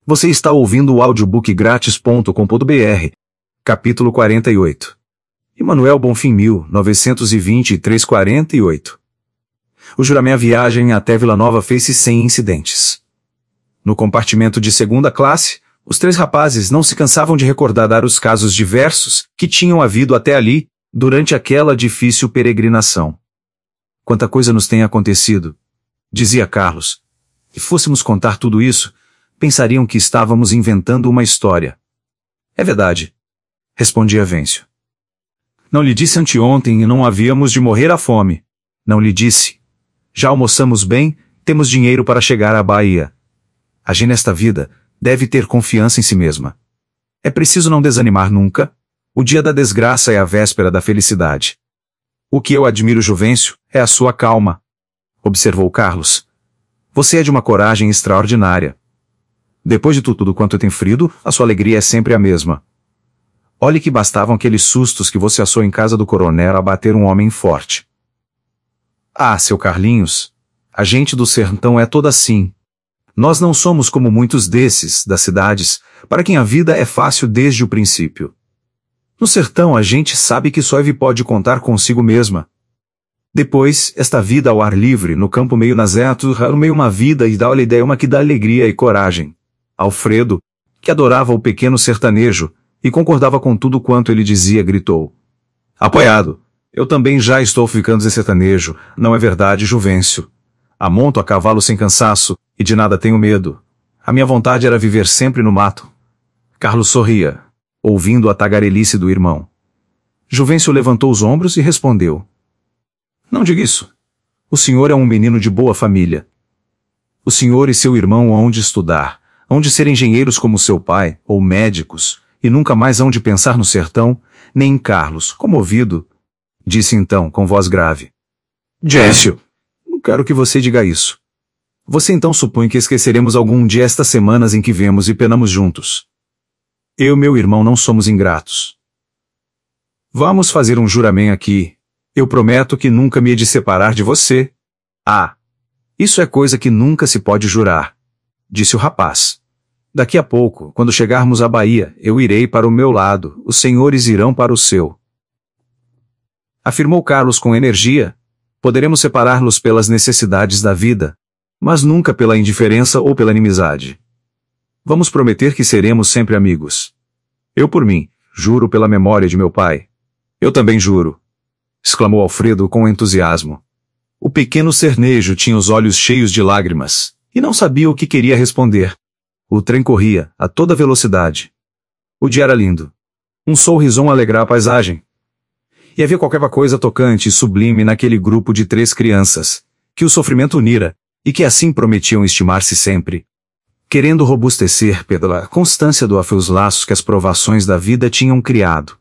Você está ouvindo o audiobookgratis.com.br, capítulo 48. Emanuel Bonfim 1923-48. O juramento a viagem até Vila Nova fez-se sem incidentes. No compartimento de segunda classe, os três rapazes não se cansavam de recordar os casos diversos que tinham havido até ali, durante aquela difícil peregrinação. Quanta coisa nos tem acontecido, dizia Carlos. Se fôssemos contar tudo isso, pensariam que estávamos inventando uma história. É verdade, respondia Vêncio. Não lhe disse anteontem e não havíamos de morrer à fome. Não lhe disse. Já almoçamos bem, temos dinheiro para chegar à Bahia. A gente nesta vida deve ter confiança em si mesma. É preciso não desanimar nunca. O dia da desgraça é a véspera da felicidade. O que eu admiro, Juvencio, é a sua calma, observou Carlos. Você é de uma coragem extraordinária. Depois de tudo quanto tem ferido, a sua alegria é sempre a mesma. Olhe que bastavam aqueles sustos que você assou em casa do coronel a bater um homem forte. Ah, seu Carlinhos, a gente do sertão é toda assim. Nós não somos como muitos desses, das cidades, para quem a vida é fácil desde o princípio. No sertão a gente sabe que só pode contar consigo mesma. Depois, esta vida ao ar livre, no campo meio nazeto, no meio uma vida e dá-lhe ideia uma que dá alegria e coragem. Alfredo, que adorava o pequeno sertanejo, e concordava com tudo quanto ele dizia, gritou. Apoiado! Eu também já estou ficando de sertanejo, não é verdade, Juvencio? Amonto a cavalo sem cansaço, e de nada tenho medo. A minha vontade era viver sempre no mato. Carlos sorria, ouvindo a tagarelice do irmão. Juvencio levantou os ombros e respondeu. Não diga isso. O senhor é um menino de boa família. O senhor e seu irmão hão de estudar, hão de ser engenheiros como seu pai, ou médicos, e nunca mais hão de pensar no sertão, nem em Carlos, comovido. Disse então, com voz grave. Jécio, não quero que você diga isso. Você então supõe que esqueceremos algum dia estas semanas em que vemos e penamos juntos. Eu e meu irmão não somos ingratos. Vamos fazer um juramento aqui. Eu prometo que nunca me hei de separar de você. Ah, isso é coisa que nunca se pode jurar, disse o rapaz. Daqui a pouco, quando chegarmos à Bahia, eu irei para o meu lado, os senhores irão para o seu. Afirmou Carlos com energia. Poderemos separar-los pelas necessidades da vida, mas nunca pela indiferença ou pela inimizade. Vamos prometer que seremos sempre amigos. Eu por mim, juro pela memória de meu pai. Eu também juro, exclamou Alfredo com entusiasmo. O pequeno sertanejo tinha os olhos cheios de lágrimas, e não sabia o que queria responder. O trem corria, a toda velocidade. O dia era lindo. Um sorrisão alegrava a paisagem. E havia qualquer coisa tocante e sublime naquele grupo de três crianças, que o sofrimento unira, e que assim prometiam estimar-se sempre. Querendo robustecer pela constância do afio os laços que as provações da vida tinham criado.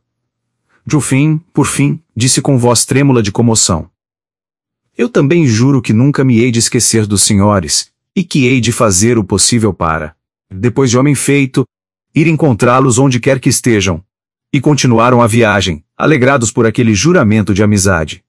Por fim, disse com voz trêmula de comoção. Eu também juro que nunca me hei de esquecer dos senhores, e que hei de fazer o possível para, depois de homem feito, ir encontrá-los onde quer que estejam. E continuaram a viagem, alegrados por aquele juramento de amizade.